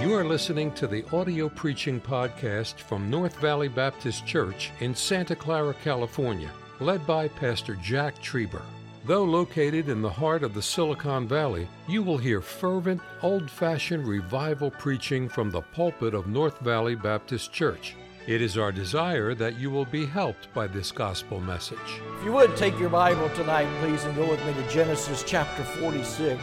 You are listening to the audio preaching podcast from North Valley Baptist Church in Santa Clara, California, led by Pastor Jack Trieber. Though located in the heart of the Silicon Valley, you will hear fervent, old-fashioned revival preaching from the pulpit of North Valley Baptist Church. It is our desire that you will be helped by this gospel message. If you would, take your Bible tonight, please, and go with me to Genesis chapter 46.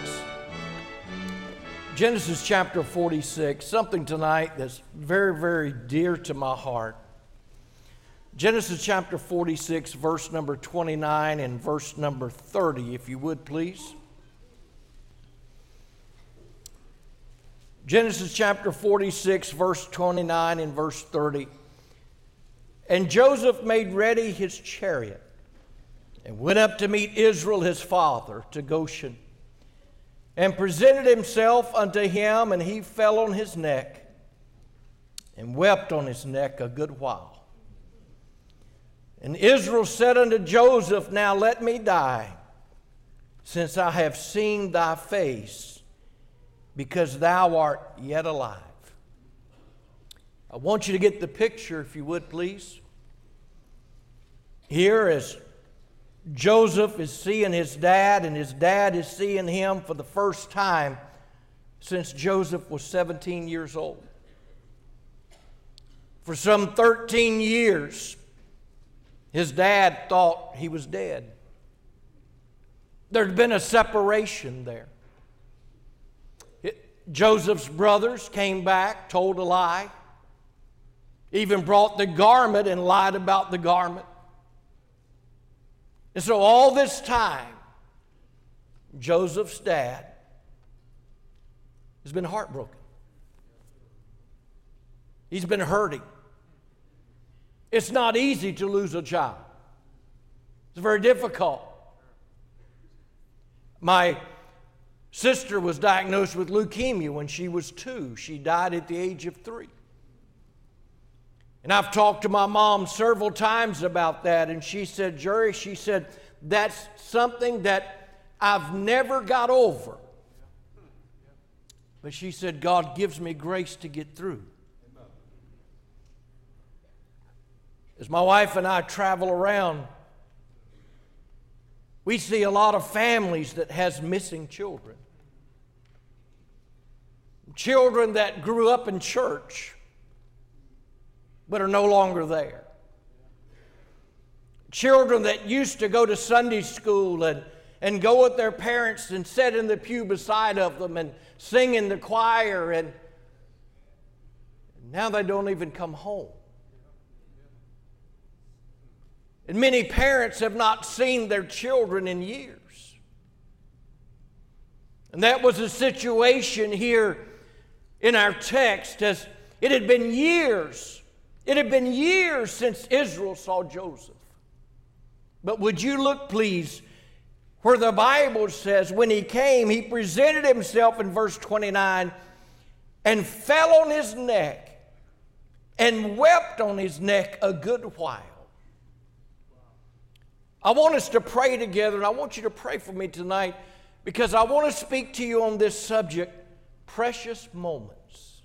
Genesis chapter 46, something tonight that's very, very dear to my heart. Genesis chapter 46, verse number 29 and verse number 30, if you would, please. Genesis chapter 46, verse 29 and verse 30. And Joseph made ready his chariot and went up to meet Israel his father to Goshen, and presented himself unto him, and he fell on his neck and wept on his neck a good while. And Israel said unto Joseph, Now let me die, since I have seen thy face, because thou art yet alive. I want you to get the picture, if you would, please. Here, as Joseph is seeing his dad, and his dad is seeing him for the first time since Joseph was 17 years old. For some 13 years, his dad thought he was dead. There'd been a separation there. Joseph's brothers came back, told a lie, even brought the garment and lied about the garment. And so all this time, Joseph's dad has been heartbroken. He's been hurting. It's not easy to lose a child. It's very difficult. My sister was diagnosed with leukemia when she was 2. She died at the age of 3. And I've talked to my mom several times about that, and she said, Jerry, she said, that's something that I've never got over. But she said, God gives me grace to get through. As my wife and I travel around, we see a lot of families that has missing children. Children that grew up in church but are no longer there. Children that used to go to Sunday school and go with their parents and sit in the pew beside of them and sing in the choir, and now they don't even come home. And many parents have not seen their children in years. And that was a situation here in our text, as it had been years. It had been years since Israel saw Joseph. But would you look, please, where the Bible says when he came, he presented himself in verse 29 and fell on his neck and wept on his neck a good while. I want us to pray together, and I want you to pray for me tonight, because I want to speak to you on this subject, precious moments.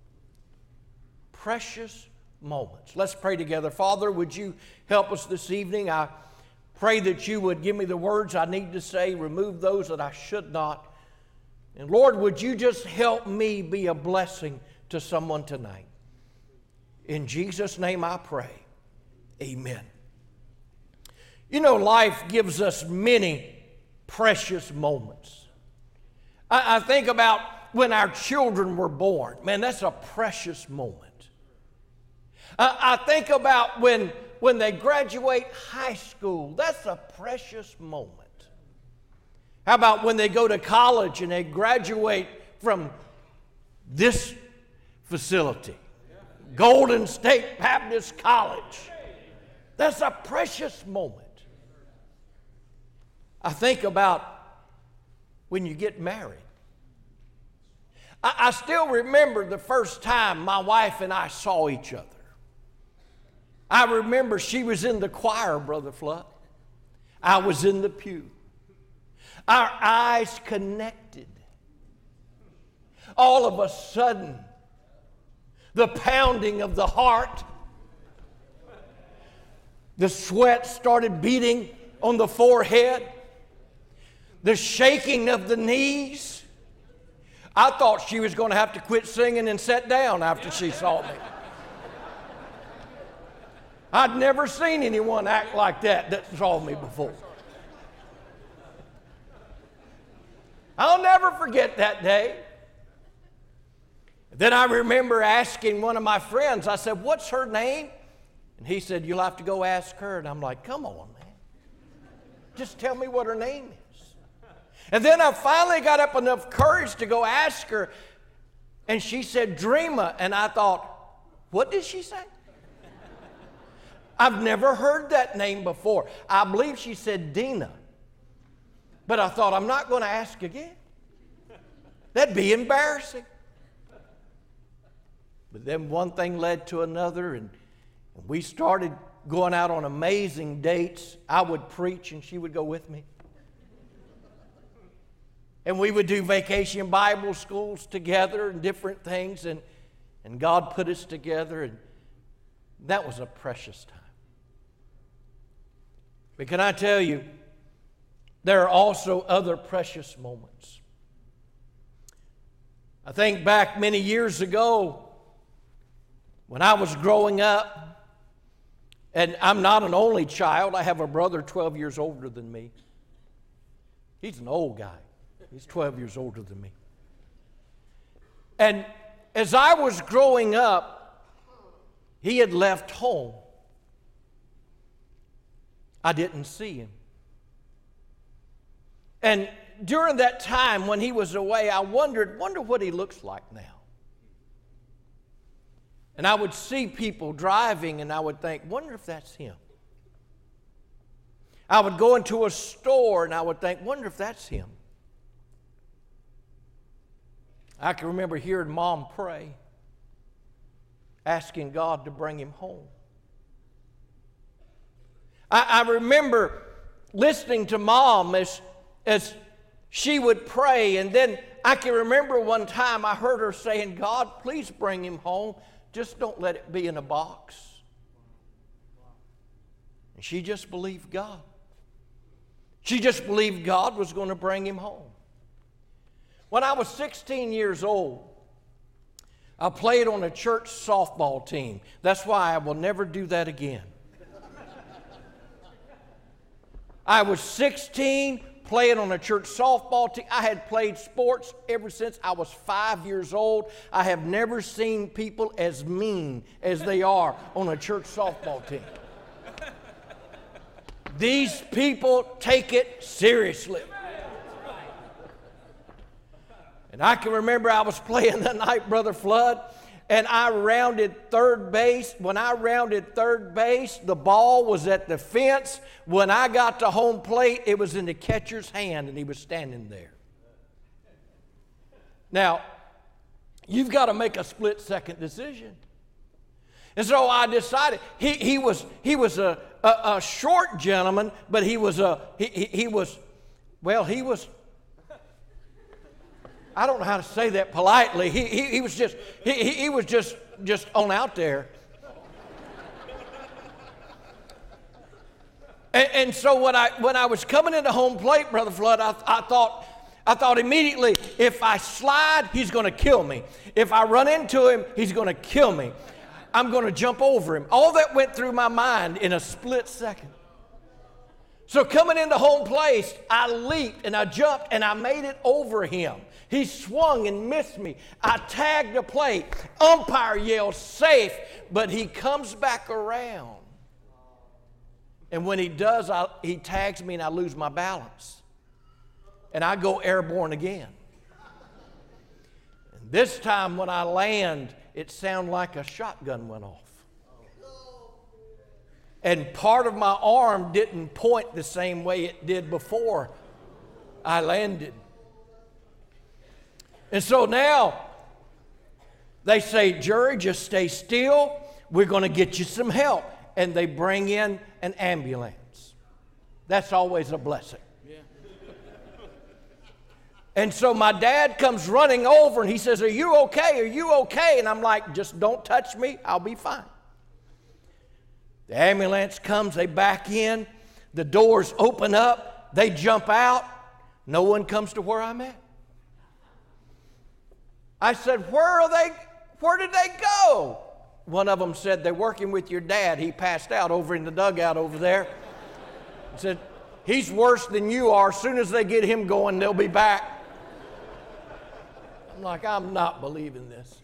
Precious moments. Let's pray together. Father, would you help us this evening? I pray that you would give me the words I need to say, remove those that I should not. And Lord, would you just help me be a blessing to someone tonight? In Jesus' name I pray. Amen. You know, life gives us many precious moments. I think about when our children were born. Man, that's a precious moment. I think about when they graduate high school. That's a precious moment. How about when they go to college and they graduate from this facility, Golden State Baptist College? That's a precious moment. I think about when you get married. I still remember the first time my wife and I saw each other. I remember she was in the choir, Brother Flood. I was in the pew. Our eyes connected. All of a sudden, the pounding of the heart. The sweat started beating on the forehead. The shaking of the knees. I thought she was going to have to quit singing and sit down after she saw me. I'd never seen anyone act like that saw me before. I'll never forget that day. Then I remember asking one of my friends, I said, "What's her name?" And he said, "You'll have to go ask her." And I'm like, "Come on, man. Just tell me what her name is." And then I finally got up enough courage to go ask her. And she said, "Dreama." And I thought, what did she say? I've never heard that name before. I believe she said Dina. But I thought, I'm not going to ask again. That'd be embarrassing. But then one thing led to another, and we started going out on amazing dates. I would preach, and she would go with me. And we would do vacation Bible schools together and different things, and God put us together, and that was a precious time. But can I tell you, there are also other precious moments. I think back many years ago when I was growing up, and I'm not an only child. I have a brother 12 years older than me. He's an old guy. He's 12 years older than me. And as I was growing up, he had left home. I didn't see him. And during that time when he was away, I wonder what he looks like now. And I would see people driving, and I would think, wonder if that's him. I would go into a store, and I would think, wonder if that's him. I can remember hearing Mom pray, asking God to bring him home. I remember listening to Mom as she would pray, and then I can remember one time I heard her saying, "God, please bring him home. Just don't let it be in a box." And she just believed God. She just believed God was going to bring him home. When I was 16 years old, I played on a church softball team. That's why I will never do that again. I was 16, playing on a church softball team. I had played sports ever since I was 5 years old. I have never seen people as mean as they are on a church softball team. These people take it seriously. And I can remember I was playing that night, Brother Flood, and I rounded third base. When I rounded third base, the ball was at the fence. When I got to home plate, it was in the catcher's hand, and he was standing there. Now, you've got to make a split-second decision. And so I decided he was a short gentleman, but he was I don't know how to say that politely. He was just on out there. And so when I was coming into home plate, Brother Flood, I thought immediately, if I slide, he's going to kill me. If I run into him, he's going to kill me. I'm going to jump over him. All that went through my mind in a split second. So coming into home plate, I leaped and I jumped and I made it over him. He swung and missed me. I tagged the plate. Umpire yells, "Safe," but he comes back around. And when he does, he tags me and I lose my balance. And I go airborne again. And this time when I land, it sounded like a shotgun went off. And part of my arm didn't point the same way it did before I landed. And so now they say, "Jury, just stay still. We're going to get you some help." And they bring in an ambulance. That's always a blessing. Yeah. And so my dad comes running over and he says, "Are you okay? Are you okay?" And I'm like, "Just don't touch me. I'll be fine." The ambulance comes, they back in, the doors open up, they jump out. No one comes to where I'm at. I said, Where did they go? One of them said, "They're working with your dad. He passed out over in the dugout over there." I said, "He's worse than you are. As soon as they get him going, they'll be back." I'm like, I'm not believing this.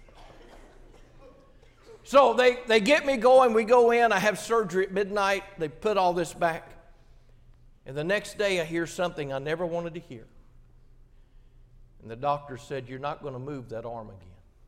So they get me going. We go in. I have surgery at midnight. They put all this back. And the next day I hear something I never wanted to hear. And the doctor said, "You're not going to move that arm again."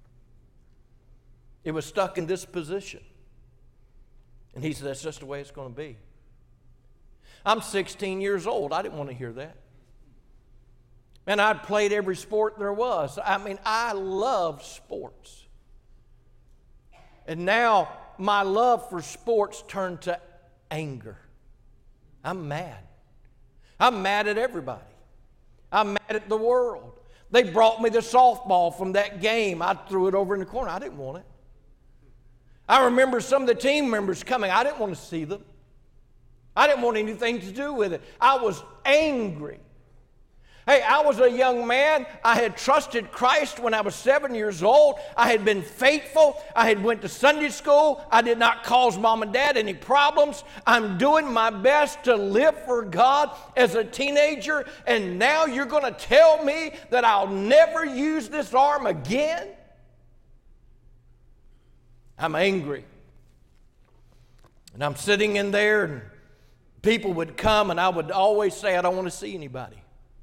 It was stuck in this position. And he said, "That's just the way it's going to be." I'm 16 years old. I didn't want to hear that. Man, I'd played every sport there was. I mean, I love sports. And now my love for sports turned to anger. I'm mad. I'm mad at everybody. I'm mad at the world. They brought me the softball from that game. I threw it over in the corner. I didn't want it. I remember some of the team members coming. I didn't want to see them. I didn't want anything to do with it. I was angry. Hey, I was a young man. I had trusted Christ when I was 7 years old. I had been faithful. I had went to Sunday school. I did not cause mom and dad any problems. I'm doing my best to live for God as a teenager, and now you're going to tell me that I'll never use this arm again? I'm angry. And I'm sitting in there, and people would come, and I would always say, "I don't want to see anybody."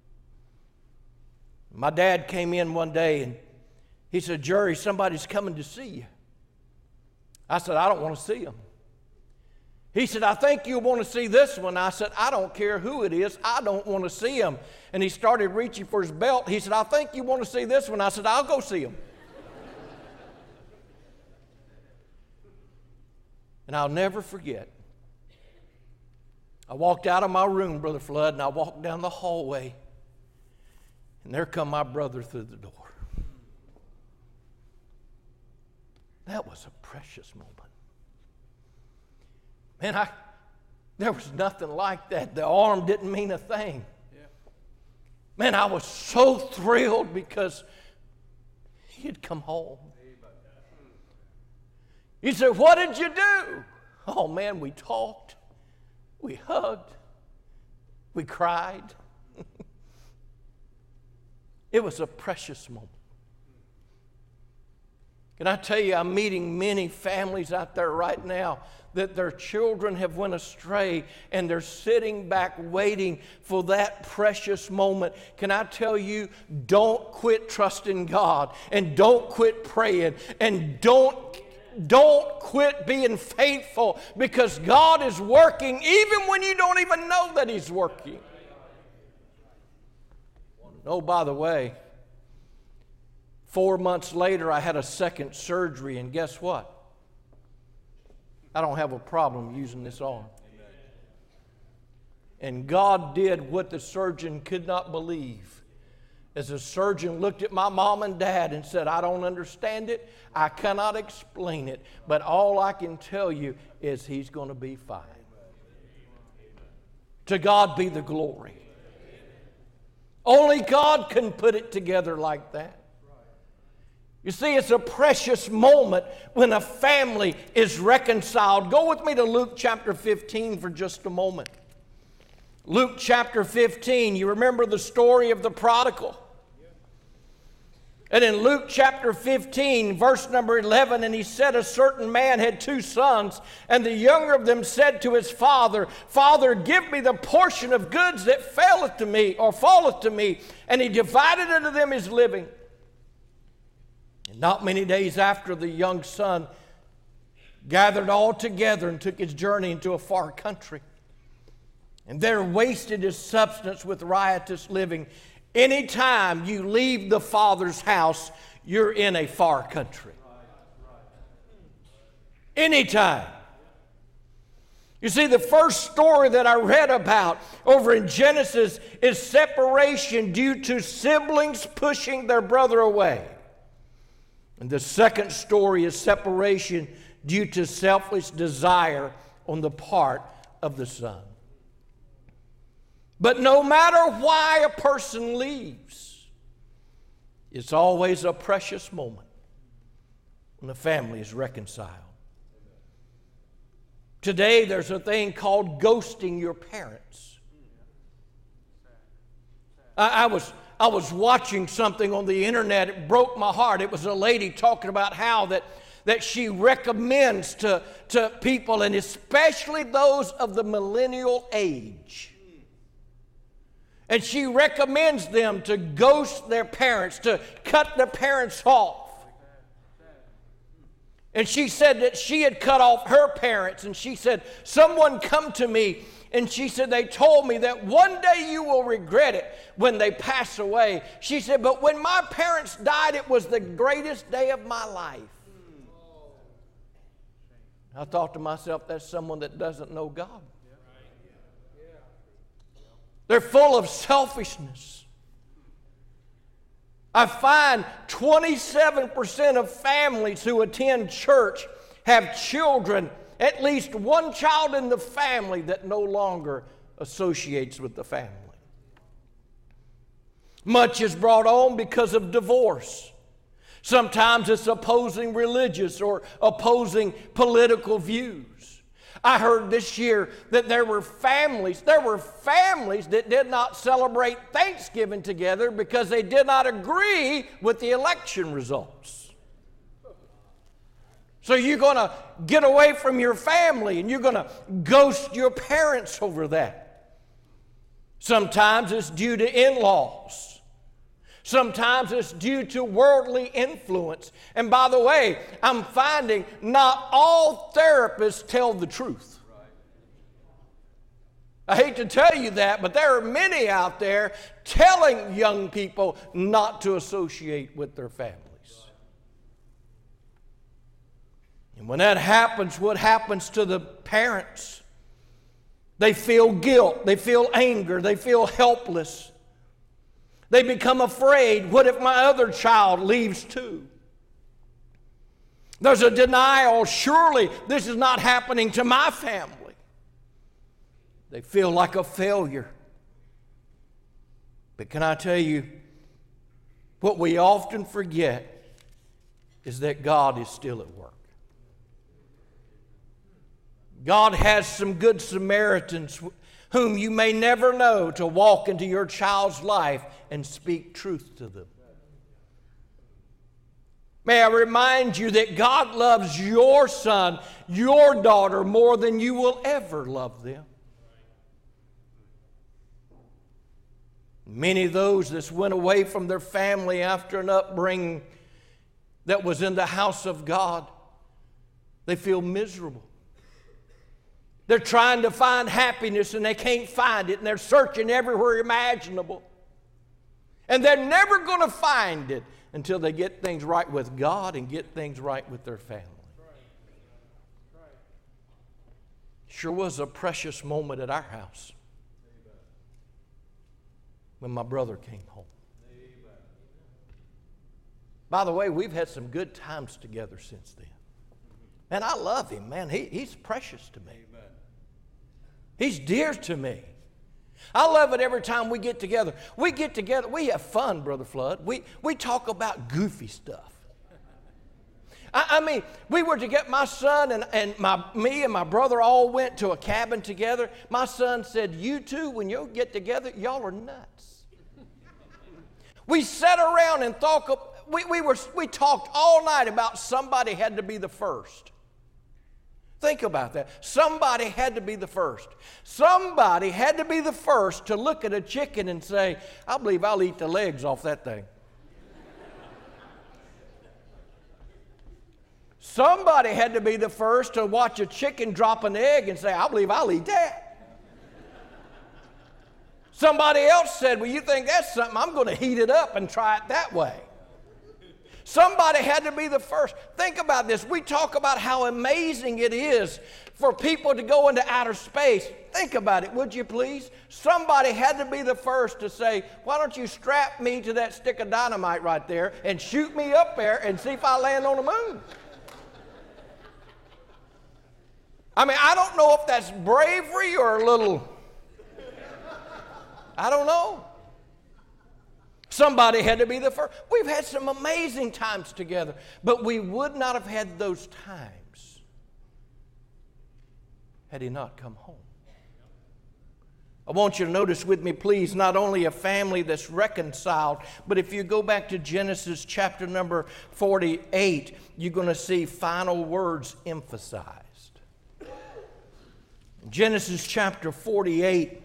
My dad came in one day and he said, "Jerry, somebody's coming to see you." I said, "I don't want to see him." He said, "I think you want to see this one." I said, "I don't care who it is. I don't want to see him." And he started reaching for his belt. He said, "I think you want to see this one." I said, "I'll go see him." And I'll never forget. I walked out of my room, Brother Flood, and I walked down the hallway. And there come my brother through the door. That was a precious moment. Man, there was nothing like that. The arm didn't mean a thing. Man, I was so thrilled because he had come home. He said, "What did you do?" Oh, man, we talked. We hugged. We cried. It was a precious moment. Can I tell you, I'm meeting many families out there right now that their children have went astray and they're sitting back waiting for that precious moment. Can I tell you, don't quit trusting God, and don't quit praying, and don't quit being faithful, because God is working even when you don't even know that He's working. Oh, by the way, 4 months later, I had a second surgery, and guess what? I don't have a problem using this arm. And God did what the surgeon could not believe. As the surgeon looked at my mom and dad and said, "I don't understand it, I cannot explain it, but all I can tell you is he's going to be fine." To God be the glory. Only God can put it together like that. You see, it's a precious moment when a family is reconciled. Go with me to Luke chapter 15 for just a moment. Luke chapter 15, you remember the story of the prodigal. And in Luke chapter 15, verse number 11, "And he said, a certain man had 2 sons, and the younger of them said to his father, Father, give me the portion of goods that falleth to me. And he divided unto them his living. And not many days after, the young son gathered all together and took his journey into a far country. And there wasted his substance with riotous living." Anytime you leave the Father's house, you're in a far country. Anytime. You see, the first story that I read about over in Genesis is separation due to siblings pushing their brother away. And the second story is separation due to selfish desire on the part of the son. But no matter why a person leaves, it's always a precious moment when the family is reconciled. Today, there's a thing called ghosting your parents. I was watching something on the internet. It broke my heart. It was a lady talking about how that she recommends to people, and especially those of the millennial age. And she recommends them to ghost their parents, to cut their parents off. And she said that she had cut off her parents, and she said, someone come to me, and she said, they told me that one day you will regret it when they pass away. She said, but when my parents died, it was the greatest day of my life. I thought to myself, that's someone that doesn't know God. They're full of selfishness. I find 27% of families who attend church have children, at least one child in the family that no longer associates with the family. Much is brought on because of divorce. Sometimes it's opposing religious or opposing political views. I heard this year that there were families that did not celebrate Thanksgiving together because they did not agree with the election results. So you're going to get away from your family and you're going to ghost your parents over that. Sometimes it's due to in-laws. Sometimes it's due to worldly influence. And by the way, I'm finding not all therapists tell the truth. I hate to tell you that, but there are many out there telling young people not to associate with their families. And when that happens, what happens to the parents? They feel guilt, they feel anger, they feel helpless. They become afraid. What if my other child leaves too? There's a denial. Surely this is not happening to my family. They feel like a failure. But can I tell you, what we often forget is that God is still at work. God has some good Samaritans whom you may never know to walk into your child's life and speak truth to them. May I remind you that God loves your son, your daughter, more than you will ever love them. Many of those that went away from their family after an upbringing that was in the house of God, they feel miserable. They're trying to find happiness and they can't find it, and they're searching everywhere imaginable. And they're never going to find it until they get things right with God and get things right with their family. Sure was a precious moment at our house when my brother came home. By the way, we've had some good times together since then. And I love him, man. He's precious to me. He's dear to me. I love it every time we get together. We get together, we have fun, Brother Flood. We talk about goofy stuff. I mean, we were to get my son and me and my brother all went to a cabin together. My son said, you two, when you get together, y'all are nuts. We sat around and we talked all night about somebody had to be the first. Think about that. Somebody had to be the first. Somebody had to be the first to look at a chicken and say, I believe I'll eat the legs off that thing. Somebody had to be the first to watch a chicken drop an egg and say, I believe I'll eat that. Somebody else said, well, you think that's something, I'm going to heat it up and try it that way. Somebody had to be the first. Think about this. We talk about how amazing it is for people to go into outer space. Think about it, would you please? Somebody had to be the first to say, why don't you strap me to that stick of dynamite right there and shoot me up there and see if I land on the moon? I mean, I don't know if that's bravery or a little, I don't know. Somebody had to be the first. We've had some amazing times together, but we would not have had those times had he not come home. I want you to notice with me, please, not only a family that's reconciled, but if you go back to Genesis chapter number 48, you're going to see final words emphasized. Genesis chapter 48,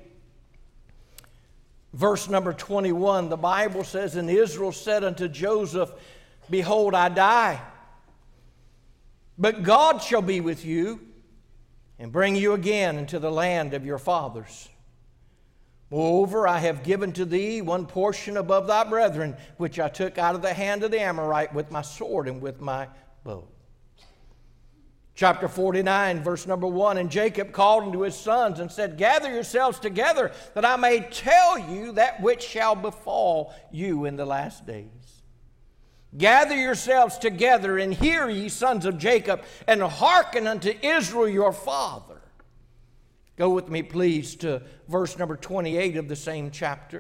verse number 21, the Bible says, and Israel said unto Joseph, behold, I die, but God shall be with you and bring you again into the land of your fathers. Moreover, I have given to thee one portion above thy brethren, which I took out of the hand of the Amorite with my sword and with my bow. Chapter 49, verse number 1, and Jacob called unto his sons and said, gather yourselves together, that I may tell you that which shall befall you in the last days. Gather yourselves together, and hear, ye sons of Jacob, and hearken unto Israel your father. Go with me, please, to verse number 28 of the same chapter.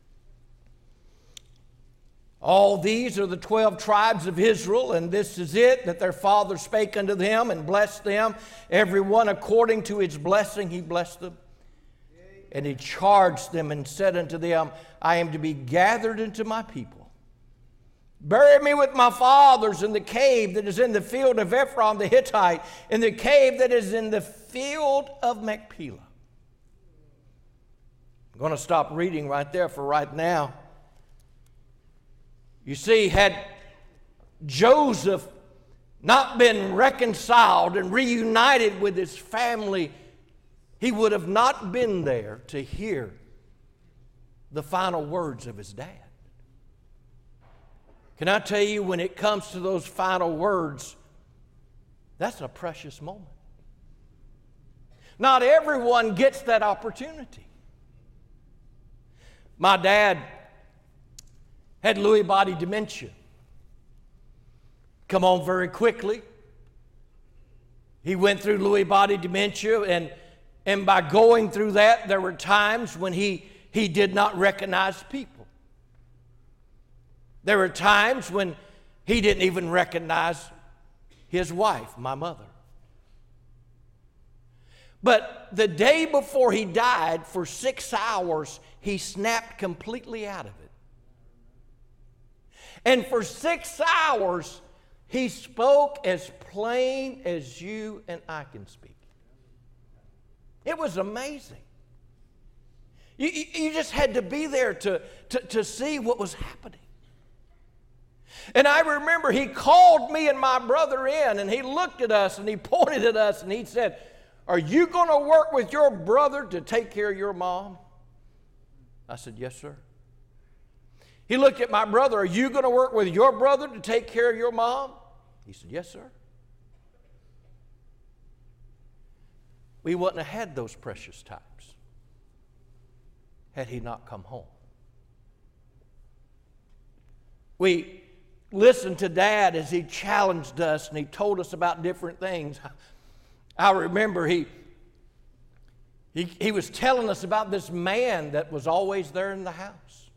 All these are the 12 tribes of Israel, and this is it, that their father spake unto them and blessed them. Every one according to his blessing he blessed them. And he charged them and said unto them, I am to be gathered into my people. Bury me with my fathers in the cave that is in the field of Ephron the Hittite, in the cave that is in the field of Machpelah. I'm going to stop reading right there for right now. You see, had Joseph not been reconciled and reunited with his family, he would have not been there to hear the final words of his dad. Can I tell you, when it comes to those final words, that's a precious moment. Not everyone gets that opportunity. My dad had Lewy body dementia. Come on very quickly. He went through Lewy body dementia, and by going through that, there were times when he did not recognize people. There were times when he didn't even recognize his wife, my mother. But the day before he died, for 6 hours, he snapped completely out of it. And for 6 hours, he spoke as plain as you and I can speak. It was amazing. You just had to be there to see what was happening. And I remember he called me and my brother in, and he looked at us and he pointed at us and he said, are you going to work with your brother to take care of your mom? I said, yes, sir. He looked at my brother, are you going to work with your brother to take care of your mom? He said, yes, sir. We wouldn't have had those precious times had he not come home. We listened to Dad as he challenged us and he told us about different things. I remember he was telling us about this man that was always there in the house.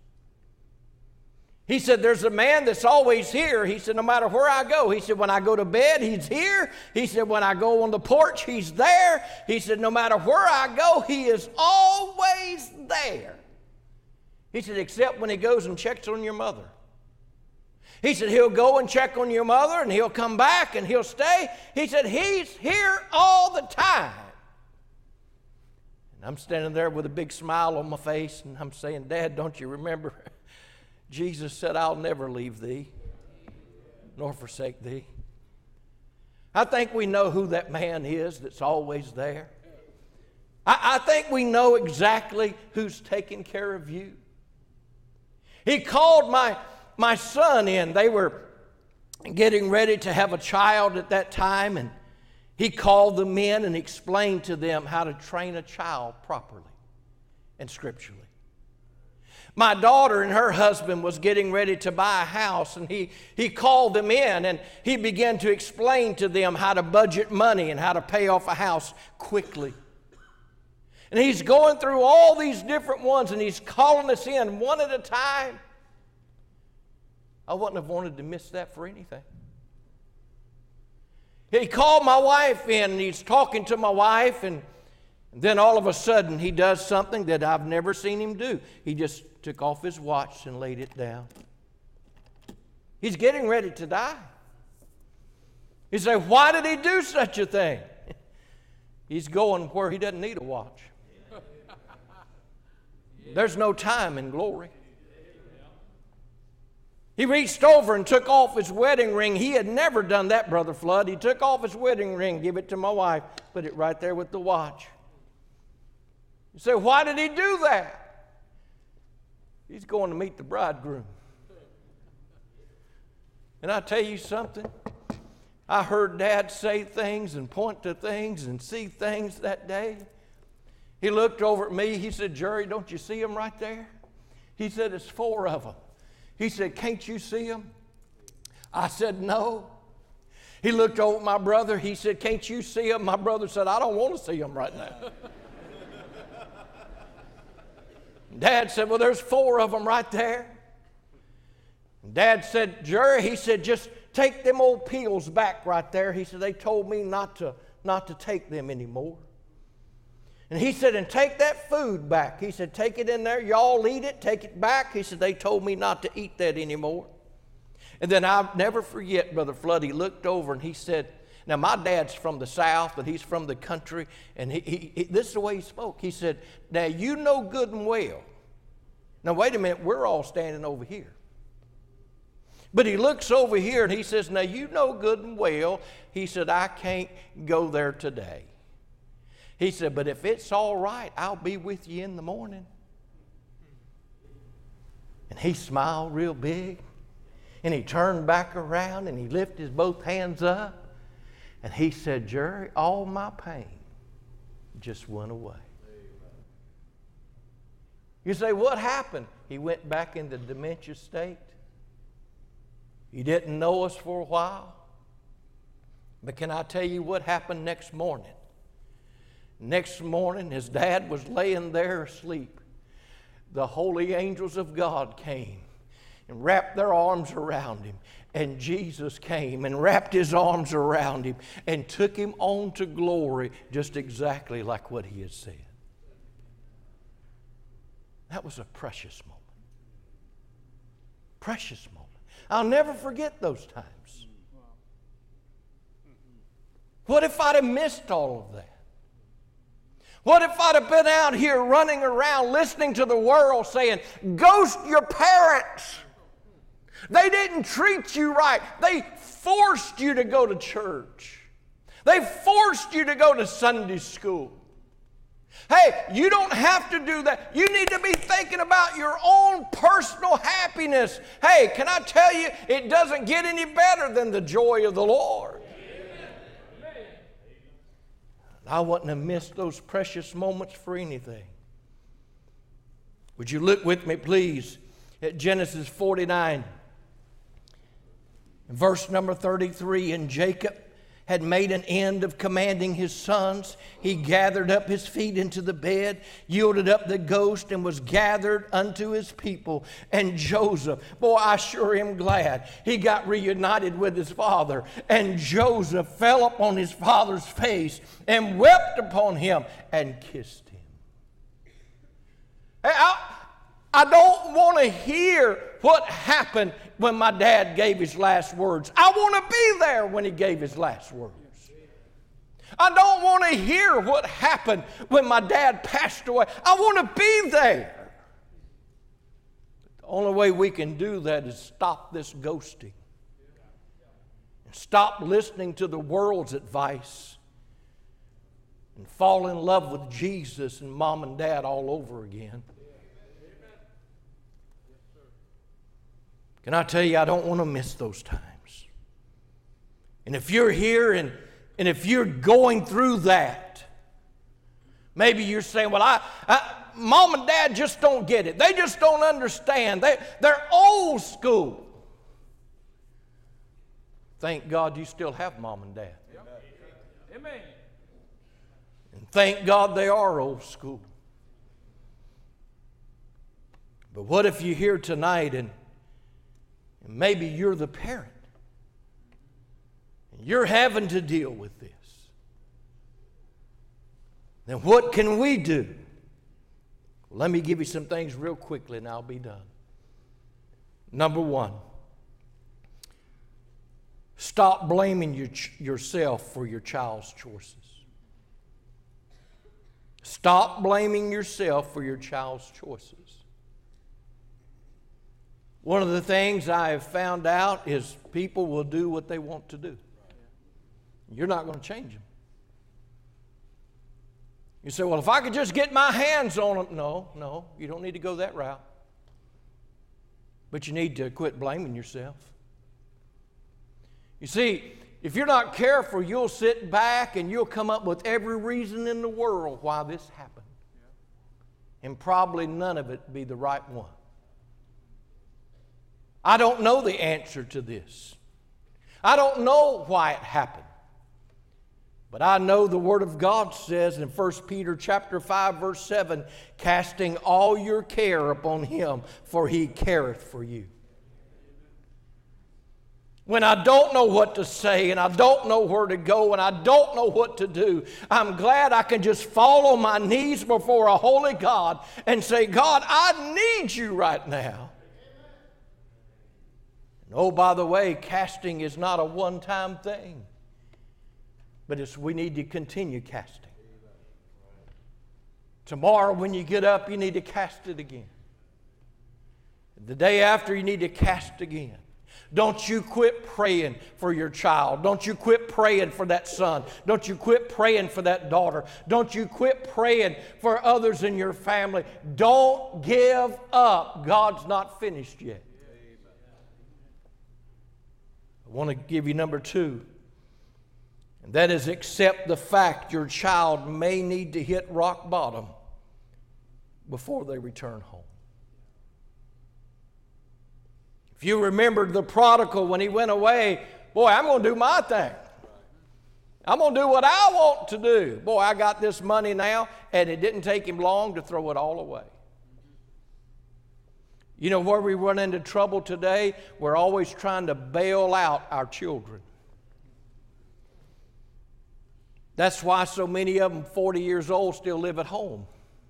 He said, there's a man that's always here. He said, no matter where I go. He said, when I go to bed, he's here. He said, when I go on the porch, he's there. He said, no matter where I go, he is always there. He said, except when he goes and checks on your mother. He said, he'll go and check on your mother, and he'll come back, and he'll stay. He said, he's here all the time. And I'm standing there with a big smile on my face, and I'm saying, Dad, don't you remember? Jesus said, I'll never leave thee, nor forsake thee. I think we know who that man is that's always there. I think we know exactly who's taking care of you. He called my son in. They were getting ready to have a child at that time, and he called the men and explained to them how to train a child properly and scripturally. My daughter and her husband was getting ready to buy a house, and he called them in and he began to explain to them how to budget money and how to pay off a house quickly. And he's going through all these different ones, and he's calling us in one at a time. I wouldn't have wanted to miss that for anything. He called my wife in, and he's talking to my wife, and then all of a sudden he does something that I've never seen him do. He just took off his watch and laid it down. He's getting ready to die. You say, why did he do such a thing? He's going where he doesn't need a watch. There's no time in glory. He reached over and took off his wedding ring. He had never done that, Brother Flood. He took off his wedding ring, give it to my wife, put it right there with the watch. You say, why did he do that? He's going to meet the bridegroom. And I tell you something, I heard Dad say things and point to things and see things that day. He looked over at me. He said, Jerry, don't you see them right there? He said, it's 4 of them. He said, can't you see them? I said, no. He looked over at my brother. He said, can't you see them? My brother said, I don't want to see them right now. Dad said, well, there's 4 of them right there. Dad said, Jerry, he said, just take them old peels back right there. He said, they told me not to take them anymore. And he said, and take that food back. He said, take it in there. Y'all eat it. Take it back. He said, they told me not to eat that anymore. And then I'll never forget, Brother Flood, he looked over and he said, now my dad's from the South, but he's from the country. And this is the way he spoke. He said, now you know good and well. Now wait a minute, we're all standing over here. But he looks over here and he says, now you know good and well. He said, I can't go there today. He said, but if it's all right, I'll be with you in the morning. And he smiled real big. And he turned back around and he lifted his both hands up. And he said, Jerry, all my pain just went away. You say, what happened? He went back into dementia state. He didn't know us for a while. But can I tell you what happened next morning? Next morning, his dad was laying there asleep. The holy angels of God came and wrapped their arms around him. And Jesus came and wrapped his arms around him and took him on to glory, just exactly like what he had said. That was a precious moment. Precious moment. I'll never forget those times. What if I'd have missed all of that? What if I'd have been out here running around listening to the world saying, ghost your parents. They didn't treat you right. They forced you to go to church. They forced you to go to Sunday school. Hey, you don't have to do that. You need to be thinking about your own personal happiness. Hey, can I tell you, it doesn't get any better than the joy of the Lord. I wouldn't have missed those precious moments for anything. Would you look with me, please, at Genesis 49, verse number 33. And Jacob had made an end of commanding his sons. He gathered up his feet into the bed, yielded up the ghost, and was gathered unto his people. And Joseph, boy, I sure am glad he got reunited with his father. And Joseph fell upon his father's face and wept upon him and kissed him. Hey, I don't want to hear what happened when my dad gave his last words. I want to be there when he gave his last words. I don't want to hear what happened when my dad passed away. I want to be there. But the only way we can do that is stop this ghosting. And stop listening to the world's advice. And fall in love with Jesus and mom and dad all over again. Can I tell you, I don't want to miss those times. And if you're here and And if you're going through that, maybe you're saying, well, Mom and Dad just don't get it. They just don't understand. They're old school. Thank God you still have Mom and Dad. Amen. And thank God they are old school. But what if you're here tonight and maybe you're the parent and you're having to deal with this? Then what can we do? Well, let me give you some things real quickly and I'll be done. Number one, stop blaming yourself for your child's choices. Stop blaming yourself for your child's choices. One of the things I have found out is people will do what they want to do. You're not going to change them. You say, well, if I could just get my hands on them. No, you don't need to go that route. But you need to quit blaming yourself. You see, if you're not careful, you'll sit back and you'll come up with every reason in the world why this happened. And probably none of it be the right one. I don't know the answer to this. I don't know why it happened. But I know the Word of God says in 1 Peter chapter 5, verse 7, casting all your care upon Him, for He careth for you. When I don't know what to say and I don't know where to go and I don't know what to do, I'm glad I can just fall on my knees before a holy God and say, God, I need you right now. And oh, by the way, casting is not a one-time thing, but we need to continue casting. Tomorrow when you get up, you need to cast it again. The day after, you need to cast again. Don't you quit praying for your child. Don't you quit praying for that son. Don't you quit praying for that daughter. Don't you quit praying for others in your family. Don't give up. God's not finished yet. I want to give you number 2. And that is, accept the fact your child may need to hit rock bottom before they return home. If you remembered the prodigal when he went away, boy, I'm going to do my thing. I'm going to do what I want to do. Boy, I got this money now, and it didn't take him long to throw it all away. You know where we run into trouble today? We're always trying to bail out our children. That's why so many of them, 40 years old, still live at home.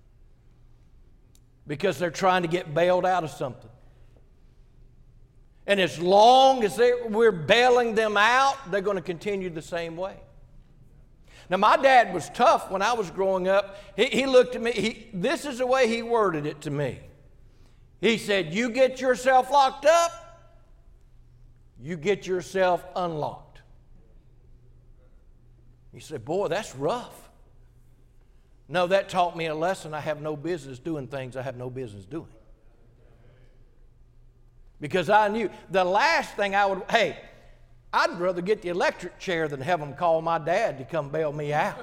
Because they're trying to get bailed out of something. And as long as we're bailing them out, they're going to continue the same way. Now, my dad was tough when I was growing up. He looked at me. This is the way he worded it to me. He said, you get yourself locked up, you get yourself unlocked. You say, boy, that's rough. No, that taught me a lesson. I have no business doing things I have no business doing. Because I knew the last thing I'd rather get the electric chair than have them call my dad to come bail me out.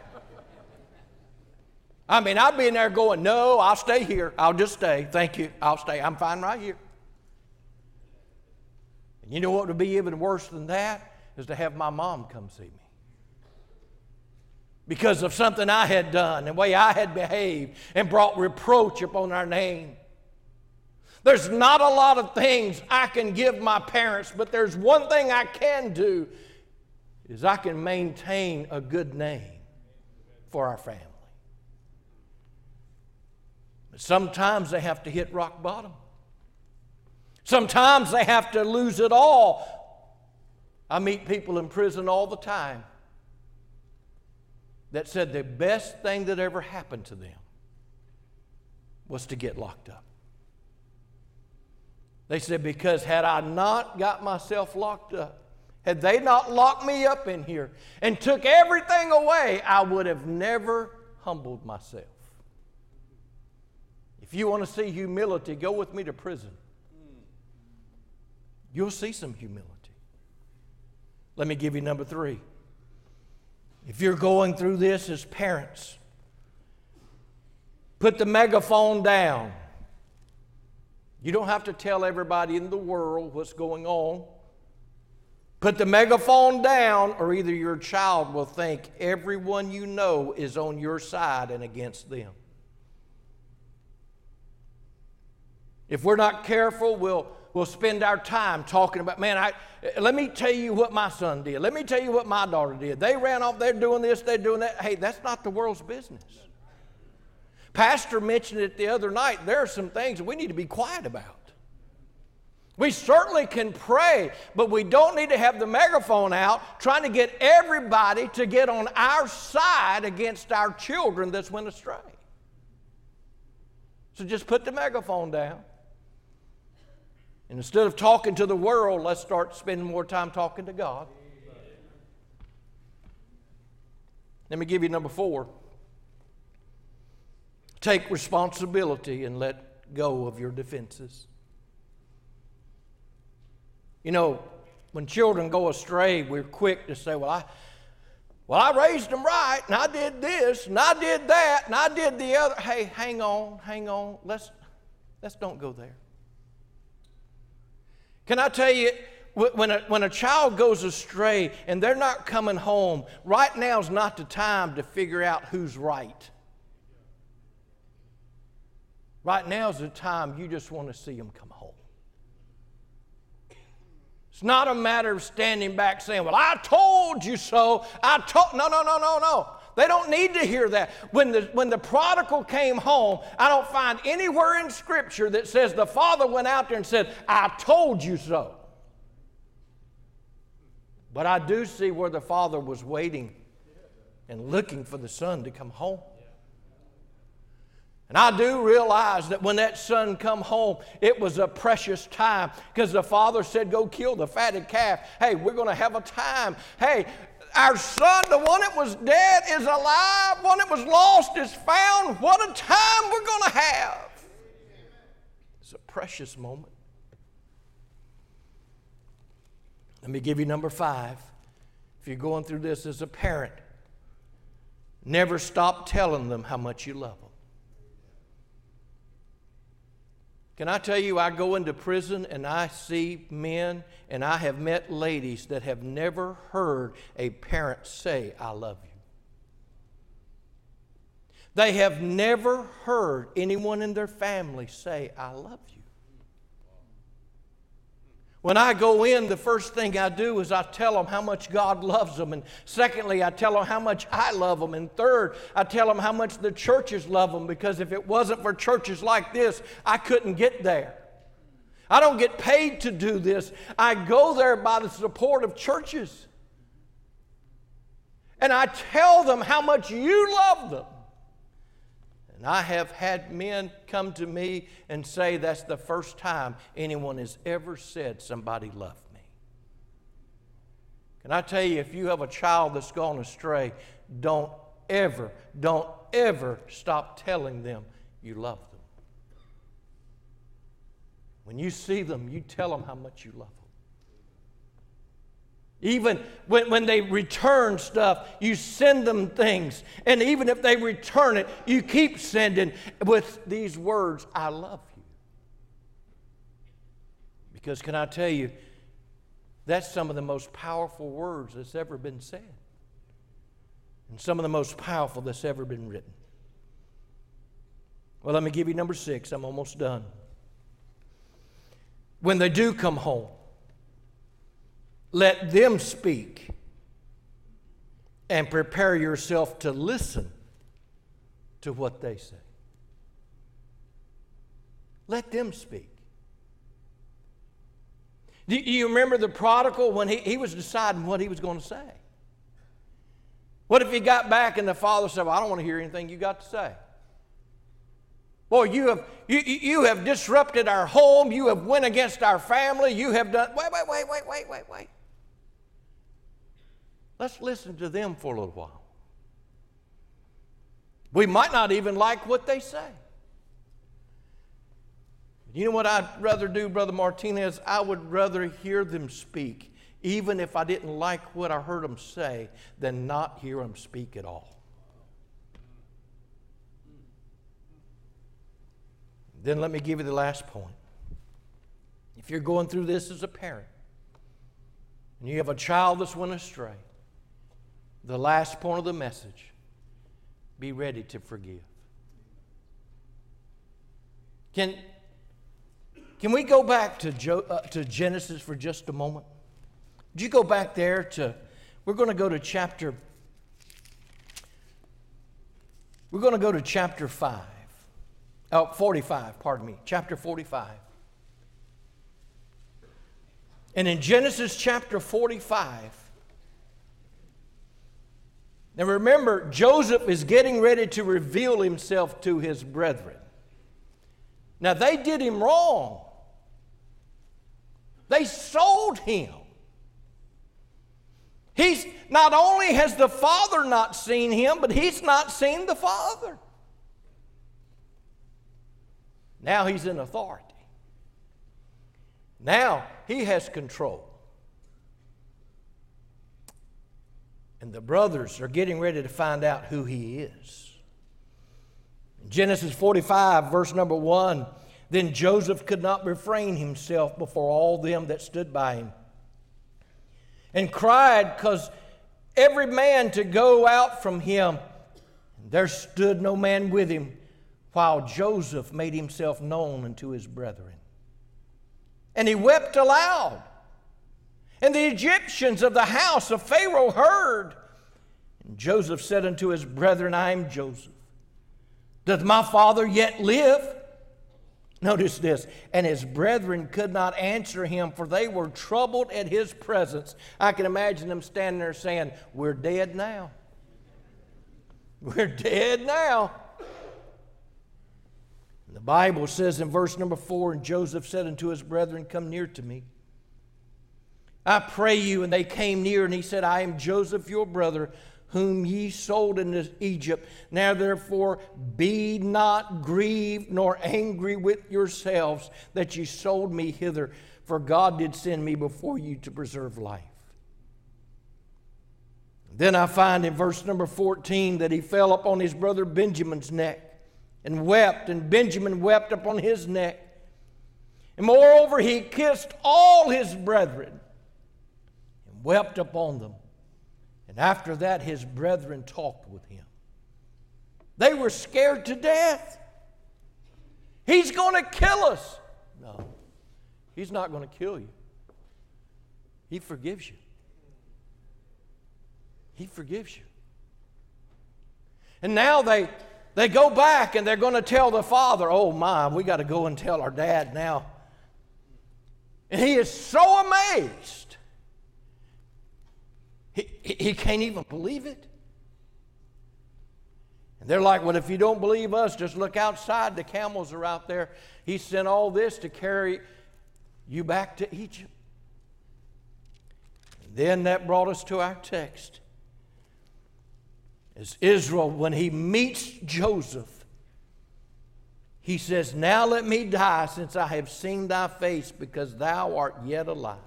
I mean, I'd be in there going, no, I'll stay here. I'll just stay. Thank you. I'll stay. I'm fine right here. And you know what would be even worse than that? Is to have my mom come see me. Because of something I had done, the way I had behaved, and brought reproach upon our name. There's not a lot of things I can give my parents, but there's one thing I can do, is I can maintain a good name for our family. But sometimes they have to hit rock bottom. Sometimes they have to lose it all. I meet people in prison all the time that said the best thing that ever happened to them was to get locked up. They said, because had I not got myself locked up, had they not locked me up in here and took everything away, I would have never humbled myself. If you want to see humility, go with me to prison. You'll see some humility. Let me give you number 3. If you're going through this as parents, put the megaphone down. You don't have to tell everybody in the world what's going on. Put the megaphone down, or either your child will think everyone you know is on your side and against them. If we're not careful, we'll spend our time talking about, man, let me tell you what my son did. Let me tell you what my daughter did. They ran off, they're doing this, they're doing that. Hey, that's not the world's business. Pastor mentioned it the other night. There are some things we need to be quiet about. We certainly can pray, but we don't need to have the megaphone out trying to get everybody to get on our side against our children that's went astray. So just put the megaphone down. And instead of talking to the world, let's start spending more time talking to God. Let me give you number 4. Take responsibility and let go of your defenses. You know, when children go astray, we're quick to say, well, I raised them right, and I did this, and I did that, and I did the other. Hey, hang on. Let's don't go there. Can I tell you, when a child goes astray and they're not coming home, right now is not the time to figure out who's right. Right now is the time you just want to see them come home. It's not a matter of standing back saying, well, I told you so. No. They don't need to hear that. When the prodigal came home, I don't find anywhere in Scripture that says the father went out there and said, I told you so. But I do see where the father was waiting and looking for the son to come home. And I do realize that when that son come home, it was a precious time because the father said, go kill the fatted calf. Hey, we're going to have a time. Hey, our son, the one that was dead is alive. One that was lost is found. What a time we're going to have. It's a precious moment. Let me give you number 5. If you're going through this as a parent, never stop telling them how much you love them. Can I tell you, I go into prison and I see men, and I have met ladies that have never heard a parent say, I love you. They have never heard anyone in their family say, I love you. When I go in, the first thing I do is I tell them how much God loves them. And secondly, I tell them how much I love them. And third, I tell them how much the churches love them, because if it wasn't for churches like this, I couldn't get there. I don't get paid to do this. I go there by the support of churches. And I tell them how much you love them. And I have had men come to me and say that's the first time anyone has ever said somebody loved me. Can I tell you, if you have a child that's gone astray, don't ever stop telling them you love them. When you see them, you tell them how much you love them. Even when they return stuff, you send them things. And even if they return it, you keep sending with these words, I love you. Because can I tell you, that's some of the most powerful words that's ever been said. And some of the most powerful that's ever been written. Well, let me give you number 6. I'm almost done. When they do come home, let them speak and prepare yourself to listen to what they say. Let them speak. Do you remember the prodigal when he was deciding what he was going to say? What if he got back and the father said, well, I don't want to hear anything you got to say. Boy, you have disrupted our home. You have went against our family. You have done... Wait. Let's listen to them for a little while. We might not even like what they say. You know what I'd rather do, Brother Martinez? I would rather hear them speak even if I didn't like what I heard them say, than not hear them speak at all. Then let me give you the last point. If you're going through this as a parent, and you have a child that's went astray, the last point of the message, be ready to forgive. Can we go back to Genesis for just a moment? Would you go back there to, we're going to go to chapter 45, pardon me, chapter 45. And in Genesis chapter 45, now remember, Joseph is getting ready to reveal himself to his brethren. Now they did him wrong. They sold him. He's not only has the father not seen him, but he's not seen the father. Now he's in authority. Now he has control. And the brothers are getting ready to find out who he is. In Genesis 45, verse number 1, then Joseph could not refrain himself before all them that stood by him, and cried, because every man to go out from him. And there stood no man with him, while Joseph made himself known unto his brethren. And he wept aloud. And the Egyptians of the house of Pharaoh heard. And Joseph said unto his brethren, I am Joseph. Doth my father yet live? Notice this. And his brethren could not answer him, for they were troubled at his presence. I can imagine them standing there saying, we're dead now. We're dead now. And the Bible says in verse number 4, and Joseph said unto his brethren, come near to me, I pray you. And they came near, and he said, I am Joseph your brother, whom ye sold into Egypt. Now therefore be not grieved nor angry with yourselves that ye sold me hither, for God did send me before you to preserve life. Then I find in verse number 14 that he fell upon his brother Benjamin's neck and wept, and Benjamin wept upon his neck. And moreover he kissed all his brethren and wept upon them. And after that, his brethren talked with him. They were scared to death. He's going to kill us. No, he's not going to kill you. He forgives you. He forgives you. And now they go back and they're going to tell the father, oh my, we got to go and tell our dad now. And he is so amazed. He can't even believe it. And they're like, well, if you don't believe us, just look outside. The camels are out there. He sent all this to carry you back to Egypt. And then that brought us to our text. As Israel, when he meets Joseph, he says, now let me die, since I have seen thy face, because thou art yet alive.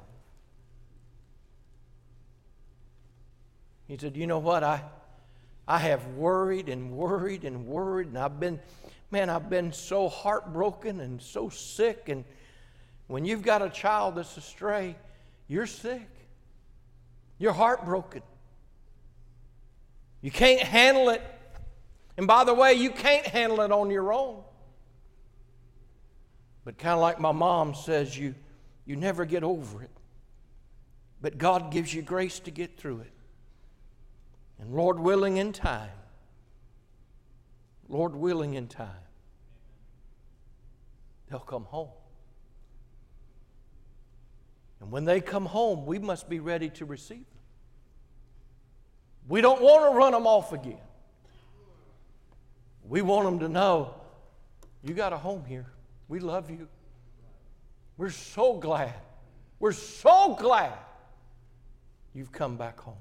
He said, you know what, I have worried and worried and worried, and I've been so heartbroken and so sick. And when you've got a child that's astray, you're sick. You're heartbroken. You can't handle it. And by the way, you can't handle it on your own. But kind of like my mom says, you never get over it. But God gives you grace to get through it. And Lord willing in time, they'll come home. And when they come home, we must be ready to receive them. We don't want to run them off again. We want them to know, you got a home here. We love you. We're so glad. We're so glad you've come back home.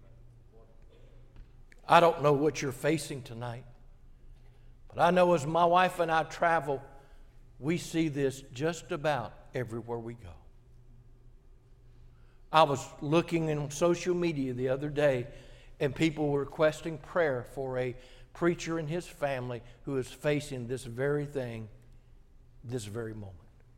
I don't know what you're facing tonight, but I know as my wife and I travel, we see this just about everywhere we go. I was looking on social media the other day, and people were requesting prayer for a preacher and his family who is facing this very thing, this very moment.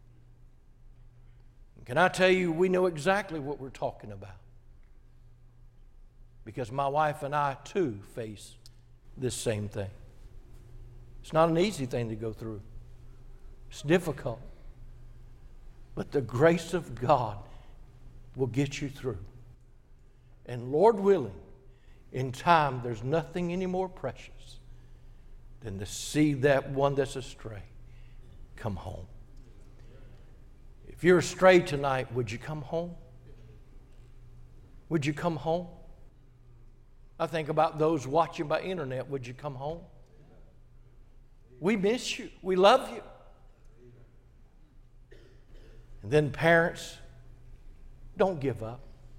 Can I tell you, we know exactly what we're talking about. Because my wife and I, too, face this same thing. It's not an easy thing to go through. It's difficult. But the grace of God will get you through. And Lord willing, in time, there's nothing any more precious than to see that one that's astray come home. If you're astray tonight, would you come home? Would you come home? I think about those watching by internet. Would you come home? We miss you. We love you. And then parents, don't give up.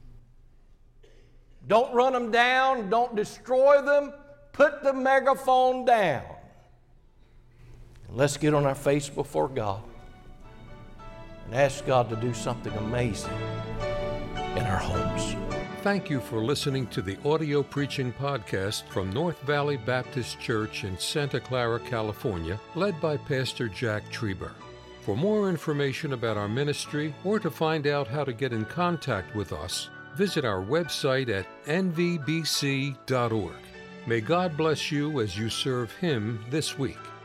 Don't run them down. Don't destroy them. Put the megaphone down. And let's get on our face before God and ask God to do something amazing in our homes. Thank you for listening to the audio preaching podcast from North Valley Baptist Church in Santa Clara, California, led by Pastor Jack Trieber. For more information about our ministry or to find out how to get in contact with us, visit our website at nvbc.org. May God bless you as you serve Him this week.